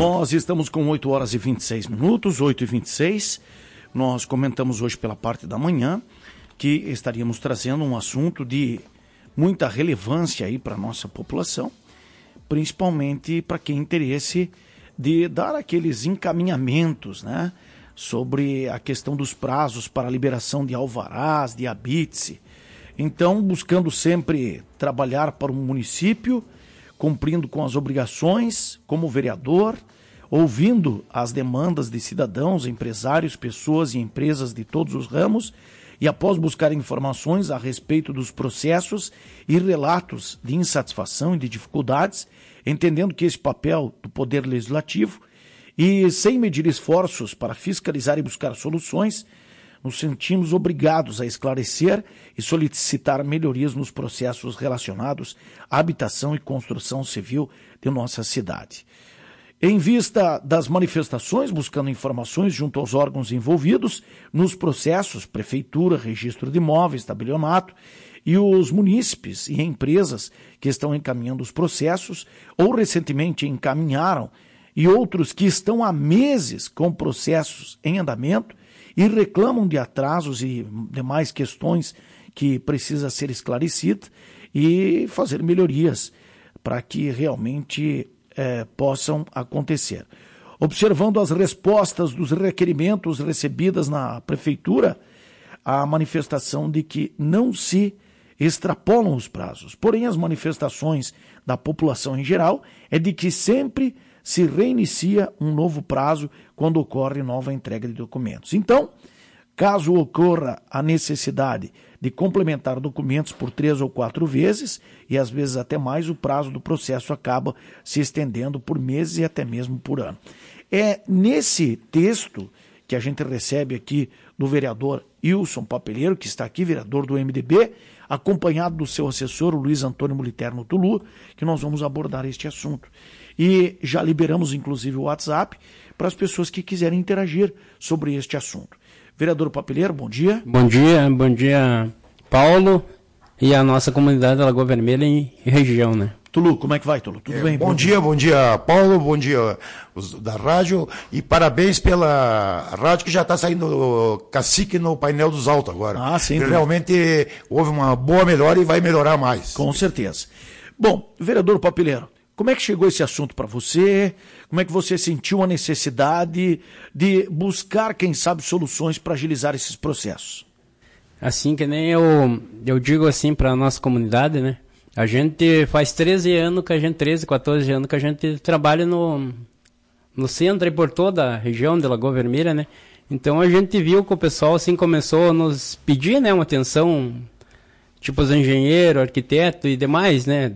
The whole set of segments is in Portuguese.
Nós estamos com 8 horas e 26 minutos, 8h26. Nós comentamos hoje pela parte da manhã que estaríamos trazendo um assunto de muita relevância aí para a nossa população, principalmente para quem tem interesse de dar aqueles encaminhamentos, né, sobre a questão dos prazos para a liberação de alvarás, de habite. Então, buscando sempre trabalhar para o município, cumprindo com as obrigações como vereador, ouvindo as demandas de cidadãos, empresários, pessoas e empresas de todos os ramos, e após buscar informações a respeito dos processos e relatos de insatisfação e de dificuldades, entendendo que esse papel do Poder Legislativo, e sem medir esforços para fiscalizar e buscar soluções, nos sentimos obrigados a esclarecer e solicitar melhorias nos processos relacionados à habitação e construção civil de nossa cidade. Em vista das manifestações, buscando informações junto aos órgãos envolvidos nos processos, prefeitura, registro de imóveis, tabelionato, e os munícipes e empresas que estão encaminhando os processos ou recentemente encaminharam, e outros que estão há meses com processos em andamento e reclamam de atrasos e demais questões que precisa ser esclarecidas e fazer melhorias para que realmente possam acontecer. Observando as respostas dos requerimentos recebidas na prefeitura, a manifestação de que não se extrapolam os prazos. Porém, as manifestações da população em geral é de que sempre se reinicia um novo prazo quando ocorre nova entrega de documentos. Então, caso ocorra a necessidade de complementar documentos por 3 ou 4 vezes, e às vezes até mais, o prazo do processo acaba se estendendo por meses e até mesmo por ano. É nesse texto que a gente recebe aqui do vereador Wilson Papeleiro, que está aqui, vereador do MDB, acompanhado do seu assessor, o Luiz Antônio Moliterno Tulu, que nós vamos abordar este assunto. E já liberamos, inclusive, o WhatsApp para as pessoas que quiserem interagir sobre este assunto. Vereador Papeleiro, bom dia. Bom dia, Paulo, e a nossa comunidade da Lagoa Vermelha e região, né? Tulu, como é que vai, Tulu? Tudo bem? Bom dia, Paulo, bom dia da rádio, e parabéns pela rádio que já está saindo cacique no painel dos altos agora. Ah, sim. Realmente houve uma boa melhora e vai melhorar mais. Com certeza. Bom, vereador Papeleiro, como é que chegou esse assunto para você? Como é que você sentiu a necessidade de buscar, quem sabe, soluções para agilizar esses processos? Assim que nem eu digo assim para a nossa comunidade, né? A gente faz 13, 14 anos que a gente trabalha no centro e por toda a região de Lagoa Vermelha, né? Então a gente viu que o pessoal assim começou a nos pedir, né, uma atenção, tipo os engenheiros, arquitetos e demais, né?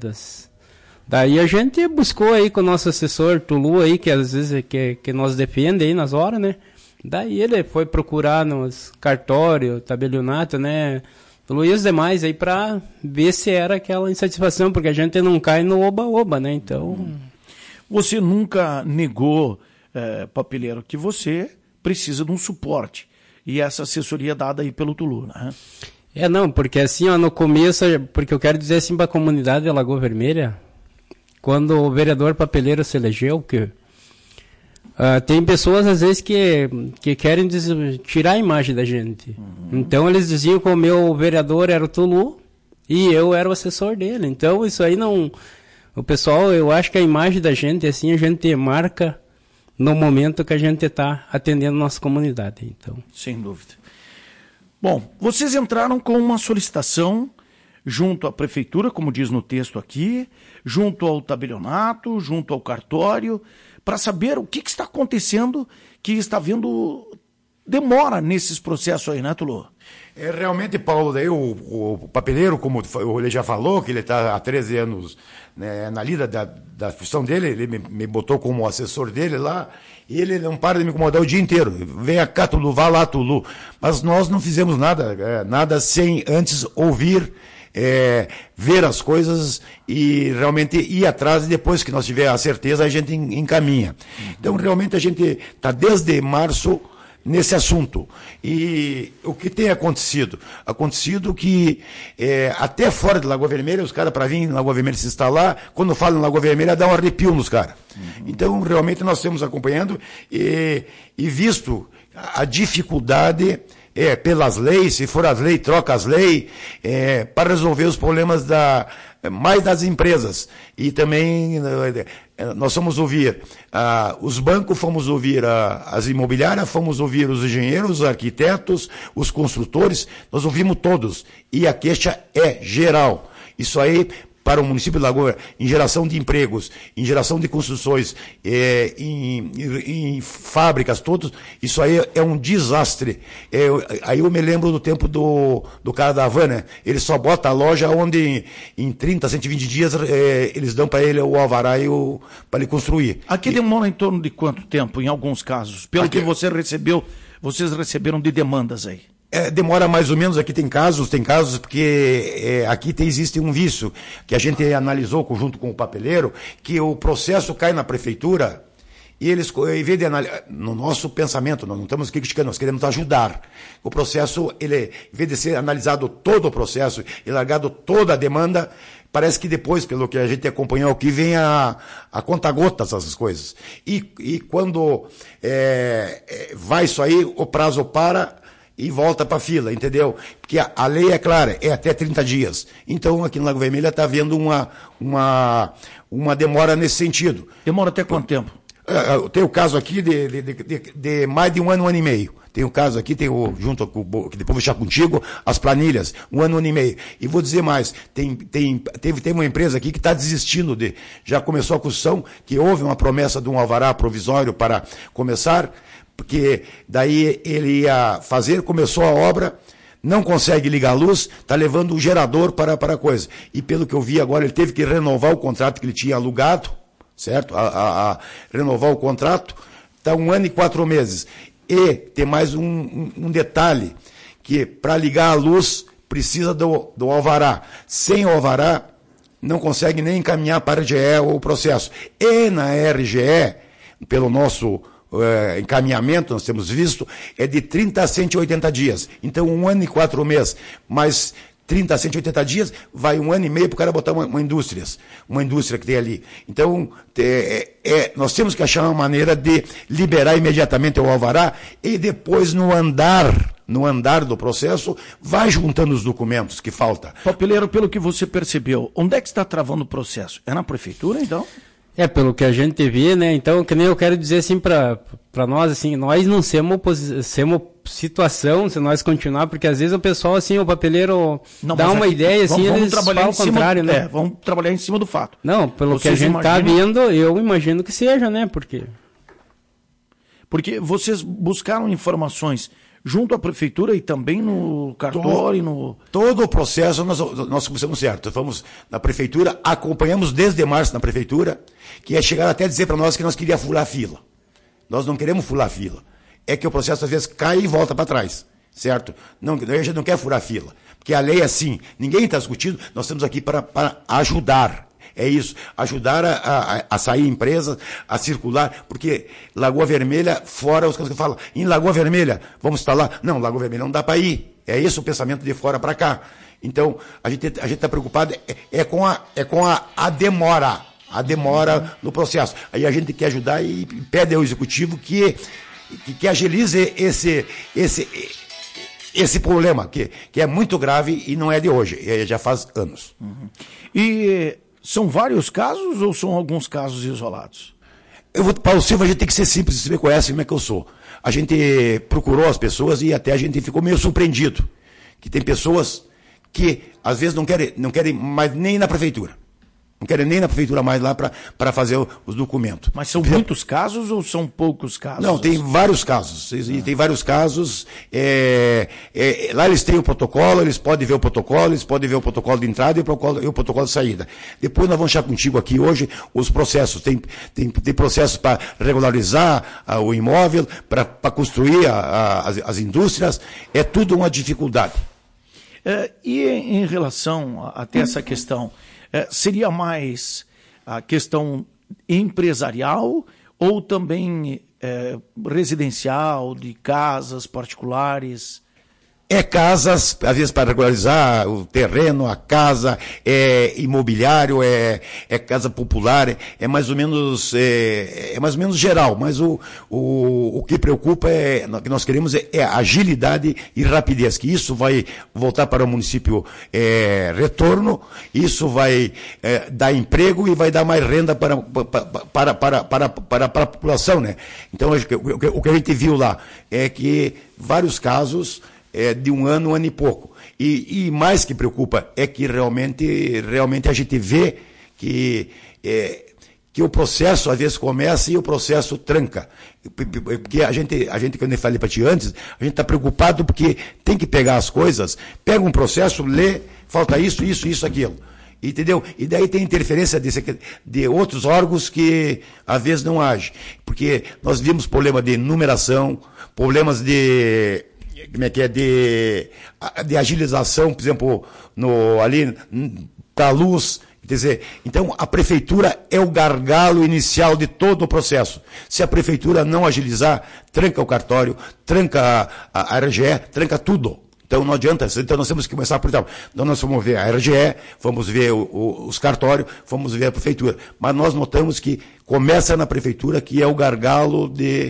Daí a gente buscou aí com o nosso assessor Tulu aí, que às vezes que nos defende aí nas horas, né? Daí ele foi procurar nos cartórios, tabelionato, né? E os demais aí para ver se era aquela insatisfação, porque a gente não cai no oba-oba, né? Então... Você nunca negou, Papeleiro, que você precisa de um suporte. E essa assessoria dada aí pelo Tulu, né? Não, porque assim, ó, no começo, porque eu quero dizer assim para a comunidade da Lagoa Vermelha, quando o vereador Papeleiro se elegeu, que tem pessoas às vezes que querem tirar a imagem da gente. Então eles diziam que o meu vereador era o Tulu e eu era o assessor dele. Então isso aí não... O pessoal, eu acho que a imagem da gente, assim, a gente marca no momento que a gente está atendendo nossa comunidade. Então. Sem dúvida. Bom, vocês entraram com uma solicitação junto à prefeitura, como diz no texto aqui, junto ao tabelionato, junto ao cartório, para saber o que está acontecendo, que está havendo demora nesses processos aí, né, Tulu? Realmente, Paulo, daí o Papeleiro, como ele já falou, que ele está há 13 anos, né, na lida da função dele, ele me botou como assessor dele lá, e ele não para de me incomodar o dia inteiro. Vem cá, Tulu, vá lá, Tulu. Mas nós não fizemos nada sem antes ouvir, ver as coisas e realmente ir atrás, e depois que nós tiver a certeza, a gente encaminha. Então, realmente, a gente está desde março nesse assunto. E o que tem acontecido? Acontecido que até fora de Lagoa Vermelha, os caras para vir em Lagoa Vermelha se instalar, quando falam em Lagoa Vermelha, dá um arrepio nos caras. Então, realmente, nós estamos acompanhando e visto a dificuldade pelas leis, se for as leis, troca as leis, para resolver os problemas mais das empresas. E também nós fomos ouvir os bancos, fomos ouvir as imobiliárias, fomos ouvir os engenheiros, os arquitetos, os construtores, nós ouvimos todos. E a queixa é geral. Isso aí, para o município de Lagoa, em geração de empregos, em geração de construções, em fábricas, todos, isso aí é um desastre. Aí eu me lembro do tempo do cara da Havan, né? Ele só bota a loja onde em 30, 120 dias eles dão para ele o alvará para ele construir. Aqui demora em torno de quanto tempo, em alguns casos? Pelo que vocês receberam de demandas aí? Demora mais ou menos, aqui tem casos porque aqui existe um vício que a gente analisou junto com o papeleiro, que o processo cai na prefeitura e eles, em vez de analisar, no nosso pensamento, nós não estamos criticando, nós queremos ajudar. O processo, em vez de ser analisado todo o processo e largado toda a demanda, parece que depois, pelo que a gente acompanhou aqui, vem a conta-gotas essas coisas. E quando vai isso aí, o prazo para e volta para a fila, entendeu? Porque a lei é clara, é até 30 dias. Então, aqui no Lago Vermelho está havendo uma demora nesse sentido. Demora até quanto tempo? Tem o caso aqui de mais de um ano e meio. Tem o caso aqui, junto com, que depois vou deixar contigo, as planilhas, um ano e meio. E vou dizer mais, tem uma empresa aqui que está desistindo já começou a construção, que houve uma promessa de um alvará provisório para começar, porque daí ele ia fazer, começou a obra, não consegue ligar a luz, está levando o gerador para a coisa. E pelo que eu vi agora, ele teve que renovar o contrato que ele tinha alugado, certo? Renovar o contrato, está 1 ano e 4 meses. E tem mais um detalhe, que para ligar a luz precisa do alvará. Sem o alvará, não consegue nem encaminhar para a RGE o processo. E na RGE, pelo nosso encaminhamento, nós temos visto, é de 30 a 180 dias. Então, 1 ano e 4 meses, mais 30 a 180 dias, vai 1 ano e meio para o cara botar uma indústria que tem ali. Então, nós temos que achar uma maneira de liberar imediatamente o alvará e depois, no andar do processo, vai juntando os documentos que faltam. Papeleiro, pelo que você percebeu, onde é que está travando o processo? É na prefeitura, então? Pelo que a gente vê, né? Então, que nem eu quero dizer assim para nós, assim, nós não somos situação se nós continuar, porque às vezes o pessoal, assim, o papeleiro dá uma ideia, assim, eles falam o contrário, né? Vamos trabalhar em cima do fato. Não, pelo que a gente está vendo, eu imagino que seja, né? Porque vocês buscaram informações junto à prefeitura e também no cartório, todo o processo nós começamos certo. Fomos na prefeitura, acompanhamos desde março na prefeitura, que ia chegar até dizer para nós que nós queríamos furar a fila. Nós não queremos furar a fila. É que o processo às vezes cai e volta para trás, certo? A gente não quer furar a fila, porque a lei é assim, ninguém está discutindo, nós estamos aqui para ajudar. É isso, ajudar a sair empresas, a circular, porque Lagoa Vermelha, fora os caras que falam, em Lagoa Vermelha, vamos instalar. Não, Lagoa Vermelha não dá para ir. É esse o pensamento de fora para cá. Então, a gente está preocupado com a demora. A demora no processo. Aí a gente quer ajudar e pede ao executivo que agilize esse problema, que é muito grave e não é de hoje, já faz anos. Uhum. E são vários casos ou são alguns casos isolados? Paulo Silva, a gente tem que ser simples, você me conhece como é que eu sou. A gente procurou as pessoas e até a gente ficou meio surpreendido, que tem pessoas que às vezes não querem mais nem na prefeitura. Não querem nem na prefeitura mais lá para fazer os documentos. Mas são muitos casos ou são poucos casos? Não, tem vários casos. Tem vários casos. Lá eles têm o protocolo, eles podem ver o protocolo, de entrada e o protocolo de saída. Depois nós vamos deixar contigo aqui hoje os processos. Tem processos para regularizar o imóvel, para construir as indústrias. É tudo uma dificuldade. E em relação até essa questão, seria mais a questão empresarial ou também residencial, de casas particulares? É casas, às vezes para regularizar o terreno, a casa, é imobiliário, é casa popular, é mais ou menos geral, mas o que preocupa o que nós queremos é agilidade e rapidez, que isso vai voltar para o município retorno, isso vai dar emprego e vai dar mais renda para a população, né? Então, o que a gente viu lá é que vários casos de um ano e pouco. E mais que preocupa é que realmente a gente vê que o processo às vezes começa e o processo tranca. Porque a gente quando eu falei para ti antes, a gente está preocupado porque tem que pegar as coisas, pega um processo, lê, falta isso, aquilo. Entendeu? E daí tem interferência de outros órgãos que às vezes não agem. Porque nós vimos problema de numeração, problemas de agilização, por exemplo, ali para a luz. Quer dizer, então a prefeitura é o gargalo inicial de todo o processo. Se a prefeitura não agilizar, tranca o cartório, tranca a RGE, tranca tudo. Então não adianta, então nós temos que começar por tal. Então nós vamos ver a RGE, vamos ver os cartórios, vamos ver a prefeitura. Mas nós notamos que começa na prefeitura, que é o gargalo de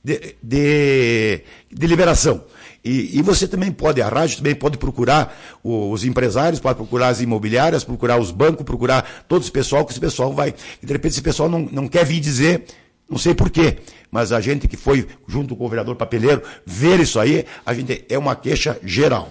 liberação. E você também pode, a rádio também pode procurar os empresários, pode procurar as imobiliárias, procurar os bancos, procurar todo esse pessoal, que esse pessoal vai. E de repente esse pessoal não quer vir dizer, não sei porquê, mas a gente que foi junto com o vereador Papeleiro ver isso aí, a gente é uma queixa geral.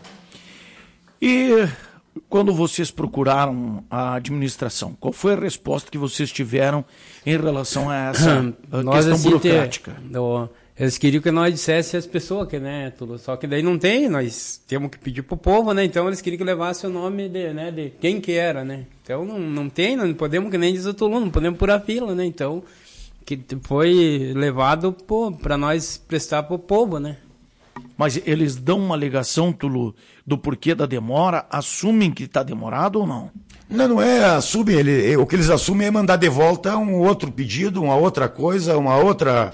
E quando vocês procuraram a administração, qual foi a resposta que vocês tiveram em relação a essa questão burocrática? Eles queriam que nós dissesse as pessoas, só que daí não tem, nós temos que pedir pro povo, né? Então eles queriam que levasse o nome de quem que era, né? Então não tem, não podemos, que nem diz o Tulu, não podemos pôr a fila, né? Então, que foi levado para nós prestar pro povo, né? Mas eles dão uma alegação, Tulu, do porquê da demora, assumem que está demorado ou não? Não é assumem, o que eles assumem é mandar de volta um outro pedido, uma outra coisa, uma outra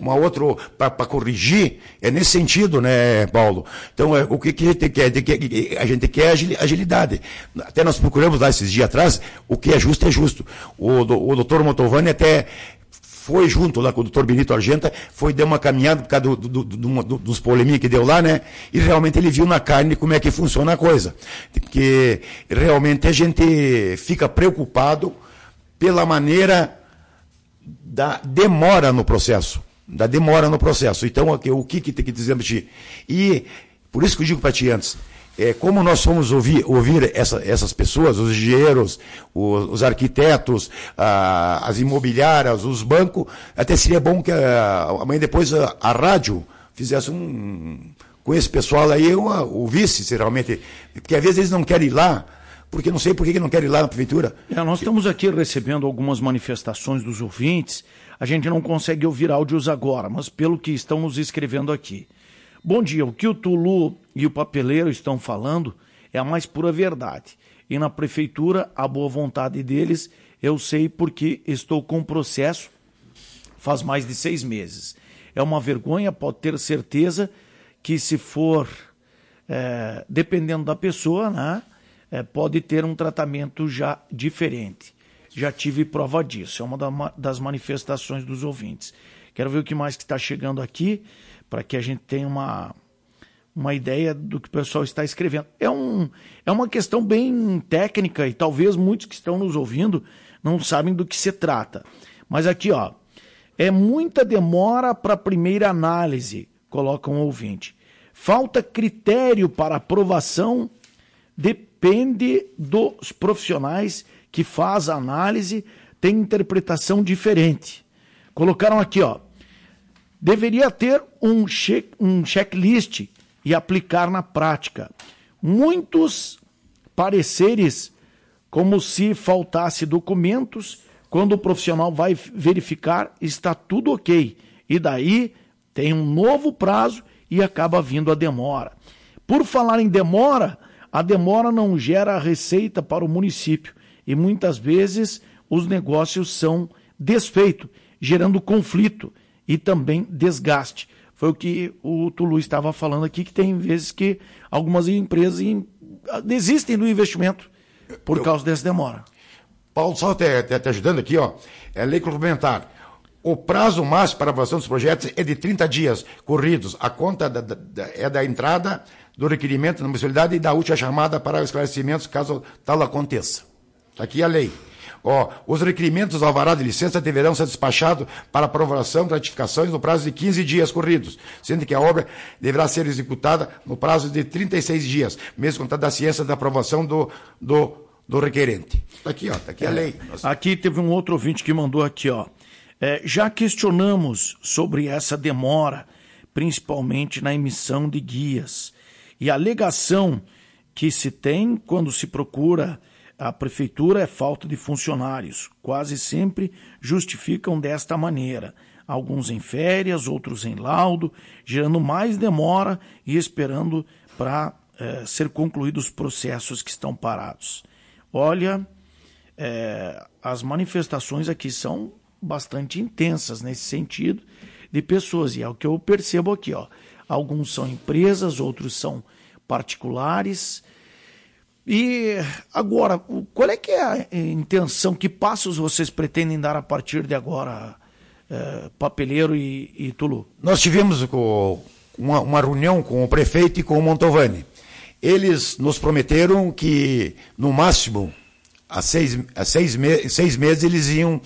para corrigir, é nesse sentido, né, Paulo? Então, o que a gente quer? A gente quer agilidade. Até nós procuramos lá esses dias atrás, o que é justo é justo. O doutor Motovani até foi junto lá com o doutor Benito Argenta, deu uma caminhada por causa dos poleminhas que deu lá, né? E realmente ele viu na carne como é que funciona a coisa. Porque realmente a gente fica preocupado pela maneira da demora no processo. Então, o que tem que dizer para ti? E por isso que eu digo para ti antes, como nós fomos ouvir essas pessoas, os engenheiros, os arquitetos, as imobiliárias, os bancos, até seria bom que amanhã depois a rádio fizesse com esse pessoal aí, ouvisse, se realmente, porque às vezes eles não querem ir lá, porque não sei por que não querem ir lá na prefeitura. Nós estamos aqui recebendo algumas manifestações dos ouvintes, a gente não consegue ouvir áudios agora, mas pelo que estão nos escrevendo aqui. Bom dia, o que o Tulu e o Papeleiro estão falando é a mais pura verdade. E na prefeitura, a boa vontade deles, eu sei porque estou com o processo faz mais de 6 meses. É uma vergonha, pode ter certeza que se for, dependendo da pessoa, né, pode ter um tratamento já diferente. Já tive prova disso, é uma das manifestações dos ouvintes. Quero ver o que mais que está chegando aqui, para que a gente tenha uma ideia do que o pessoal está escrevendo. É uma questão bem técnica e talvez muitos que estão nos ouvindo não sabem do que se trata. Mas aqui, é muita demora para a primeira análise, coloca um ouvinte. Falta critério para aprovação, depende dos profissionais que faz a análise, tem interpretação diferente. Colocaram aqui, deveria ter um checklist e aplicar na prática. Muitos pareceres, como se faltasse documentos, quando o profissional vai verificar, está tudo ok. E daí tem um novo prazo e acaba vindo a demora. Por falar em demora, a demora não gera receita para o município e muitas vezes os negócios são desfeitos, gerando conflito e também desgaste. Foi o que o Tulu estava falando aqui, que tem vezes que algumas empresas desistem do investimento por causa dessa demora. Paulo, só te ajudando aqui, ó, é lei complementar. O prazo máximo para a aprovação dos projetos é de 30 dias corridos. A conta é da entrada do requerimento da municipalidade e da última chamada para esclarecimentos, caso tal aconteça. Está aqui a lei. Os requerimentos do alvará de licença deverão ser despachados para aprovação e gratificações no prazo de 15 dias corridos, sendo que a obra deverá ser executada no prazo de 36 dias, mesmo com a ciência da aprovação do requerente. Está aqui, ó, está aqui a lei. Aqui teve um outro ouvinte que mandou aqui, ó. Já questionamos sobre essa demora, principalmente na emissão de guias. E a alegação que se tem quando se procura a prefeitura é falta de funcionários. Quase sempre justificam desta maneira. Alguns em férias, outros em laudo, gerando mais demora e esperando para ser concluídos os processos que estão parados. Olha, as manifestações aqui são bastante intensas nesse sentido de pessoas. E é o que eu percebo aqui, ó. Alguns são empresas, outros são particulares. E agora, qual é que é a intenção, que passos vocês pretendem dar a partir de agora, Papeleiro e Tulu? Nós tivemos uma reunião com o prefeito e com o Mantovani. Eles nos prometeram que, no máximo, há seis meses, eles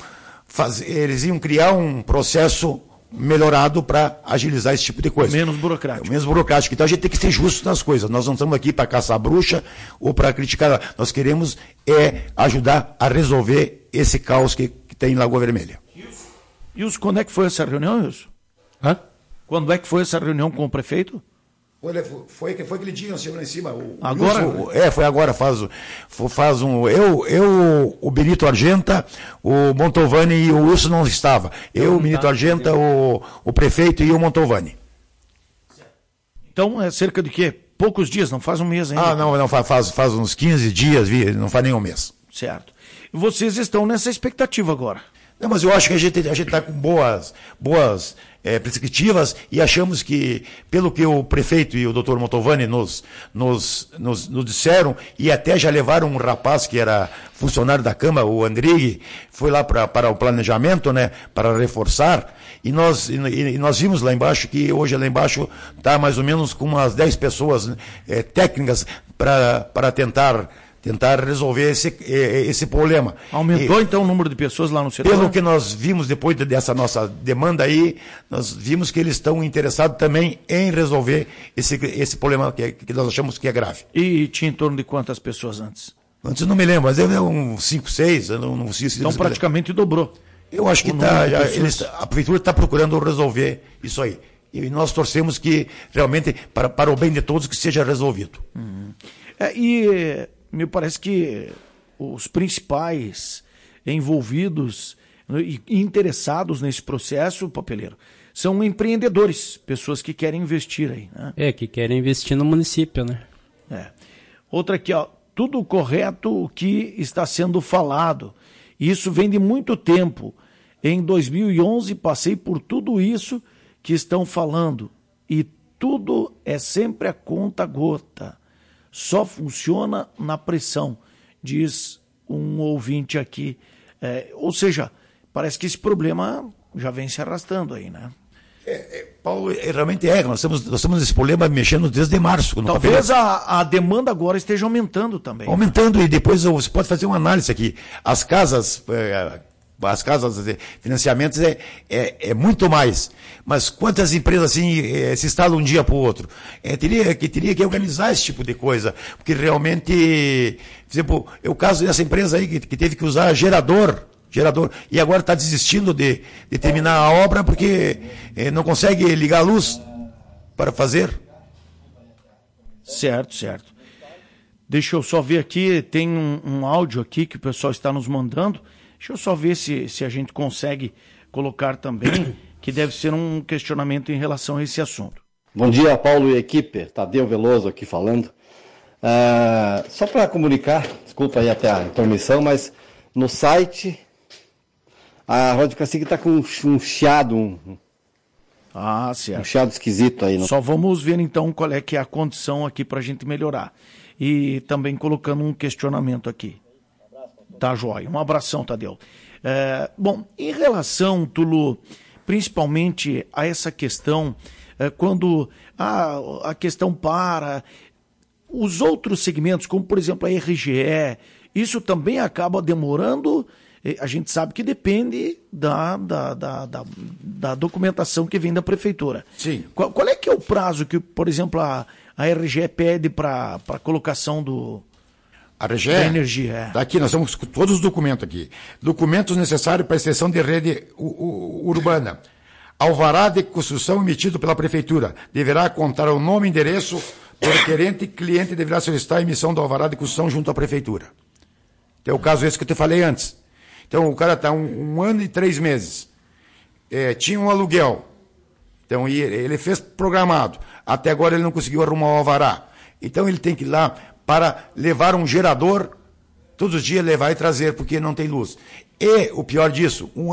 iam criar um processo melhorado para agilizar esse tipo de coisa. Menos burocrático. Menos burocrático. Então a gente tem que ser justo nas coisas. Nós não estamos aqui para caçar bruxa ou para criticar. Nós queremos ajudar a resolver esse caos que tem em Lagoa Vermelha. Wilson, quando é que foi essa reunião, Wilson? Hã? Quando é que foi essa reunião com o prefeito? Foi aquele dia, nós chegamos lá em cima. Agora? Wilson, foi agora, o Benito Argenta, o Mantovani e o Wilson não estava. O Benito Argenta, o prefeito e o Mantovani. Então é cerca de quê? Poucos dias, não faz um mês ainda? Não, faz uns 15 dias, não faz nem um mês. Certo. E vocês estão nessa expectativa agora? Não, mas eu acho que a gente está com boas perspectivas e achamos que, pelo que o prefeito e o doutor Mantovani nos disseram, e até já levaram um rapaz que era funcionário da Câmara, o Andrighi, foi lá para o planejamento, né, para reforçar, e nós vimos lá embaixo que hoje lá embaixo está mais ou menos com umas 10 pessoas técnicas para tentar resolver esse problema. Aumentou então o número de pessoas lá no setor? Pelo que nós vimos depois dessa nossa demanda aí, nós vimos que eles estão interessados também em resolver esse problema que nós achamos que é grave. E tinha em torno de quantas pessoas antes? Antes não me lembro, mas é uns 5, 6, eu não sei se... Então praticamente dobrou. Eu acho que a prefeitura está procurando resolver isso aí. E nós torcemos que realmente, para o bem de todos, que seja resolvido. Me parece que os principais envolvidos e interessados nesse processo, Papeleiro, são empreendedores, pessoas que querem investir aí, né? Que querem investir no município, né? Outra aqui, ó, tudo correto o que está sendo falado. Isso vem de muito tempo. Em 2011 passei por tudo isso que estão falando e tudo é sempre a conta gota. Só funciona na pressão, diz um ouvinte aqui. Ou seja, parece que esse problema já vem se arrastando aí, né? Paulo, realmente nós estamos nesse problema mexendo desde março. Talvez a demanda agora esteja aumentando também. Aumentando, e depois você pode fazer uma análise aqui. As casas de financiamentos é muito mais. Mas quantas empresas assim se instalam um dia para o outro? Teria que organizar esse tipo de coisa. Porque realmente, por exemplo, é o caso dessa empresa aí que teve que usar gerador, e agora está desistindo de terminar a obra porque não consegue ligar a luz para fazer. Certo. Deixa eu só ver aqui, tem um áudio aqui que o pessoal está nos mandando. Deixa eu só ver se a gente consegue colocar também, que deve ser um questionamento em relação a esse assunto. Bom dia, Paulo e equipe. Tadeu Veloso aqui falando. Só para comunicar, desculpa aí até a intermissão, mas no site a Rádio Cacique está com um chiado. Ah, certo. Um chiado esquisito aí. Só vamos ver então qual é que é a condição aqui para a gente melhorar. E também colocando um questionamento aqui. Tá, joia. Um abração, Tadeu. Bom, em relação, Tulu, principalmente a essa questão, quando a questão para os outros segmentos, como por exemplo a RGE, isso também acaba demorando. A gente sabe que depende da documentação que vem da prefeitura. Sim. Qual é que é o prazo que, por exemplo, a RGE pede para a colocação A RGE? da energia? Tá aqui, nós temos todos os documentos aqui. Documentos necessários para a extensão de rede urbana. Alvará de construção emitido pela prefeitura. Deverá contar o nome e endereço do requerente e cliente deverá solicitar a emissão do alvará de construção junto à prefeitura. Tem o caso esse que eu te falei antes. Então, o cara está um ano e 3 meses. Tinha um aluguel. Então, ele fez programado. Até agora ele não conseguiu arrumar o alvará. Então, ele tem que ir lá para levar um gerador, todos os dias levar e trazer, porque não tem luz. E, o pior disso, 1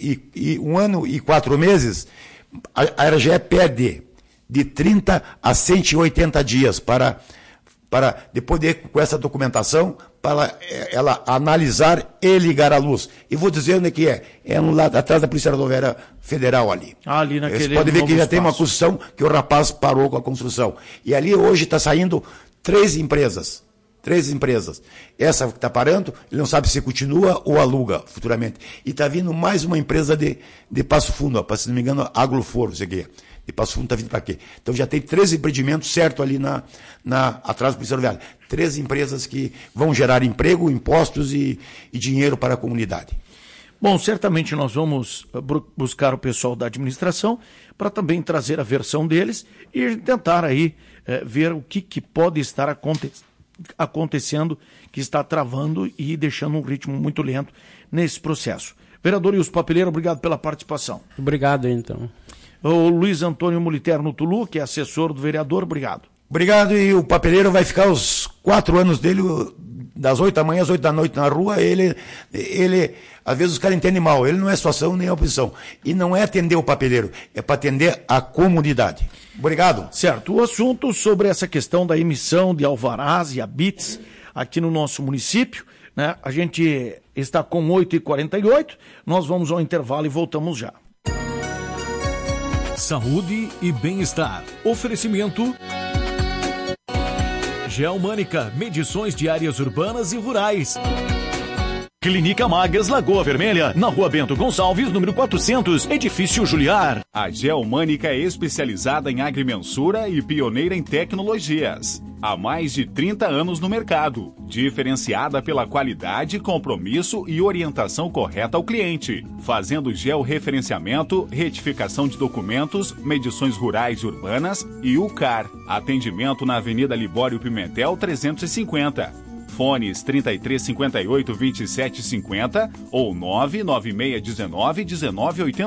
ano e 4 meses, a RGE pede de 30 a 180 dias para depois com essa documentação, para ela analisar e ligar a luz. E vou dizer onde é que é. É no lado atrás da Polícia Rodoviária Federal ali. Ali naquele. Você pode ver que já tem uma construção que o rapaz parou com a construção. E ali hoje está saindo 3 empresas. 3 empresas. Essa que está parando, ele não sabe se continua ou aluga futuramente. E está vindo mais uma empresa de Passo Fundo, se não me engano, Agroforo, sei que de Passo Fundo está vindo para quê? Então já tem 3 empreendimentos certo ali atrás do Polícia Rodoviária. 3 empresas que vão gerar emprego, impostos e dinheiro para a comunidade. Bom, certamente nós vamos buscar o pessoal da administração para também trazer a versão deles e tentar aí ver o que pode estar acontecendo, que está travando e deixando um ritmo muito lento nesse processo. Vereador Wilson Papeleiro, obrigado pela participação. Obrigado, então. O Luiz Antônio Moliterno Tulu, que é assessor do vereador, obrigado. Obrigado, e o papeleiro vai ficar os 4 anos dele, das 8 da manhã às 8 da noite na rua, ele às vezes os caras entendem mal, ele não é situação nem oposição. E não é atender o papeleiro, é para atender a comunidade. Obrigado. Certo, o assunto sobre essa questão da emissão de alvarás e habits aqui no nosso município, né? A gente está com 8h48, nós vamos ao intervalo e voltamos já. Saúde e bem-estar. Oferecimento Geomânica, medições de áreas urbanas e rurais. Clínica Magas Lagoa Vermelha, na Rua Bento Gonçalves, número 400, Edifício Juliar. A Geomânica é especializada em agrimensura e pioneira em tecnologias. Há mais de 30 anos no mercado, diferenciada pela qualidade, compromisso e orientação correta ao cliente, fazendo georreferenciamento, retificação de documentos, medições rurais e urbanas e UCAR. Atendimento na Avenida Libório Pimentel 350. Fones 3358-2750 ou 99619-1980.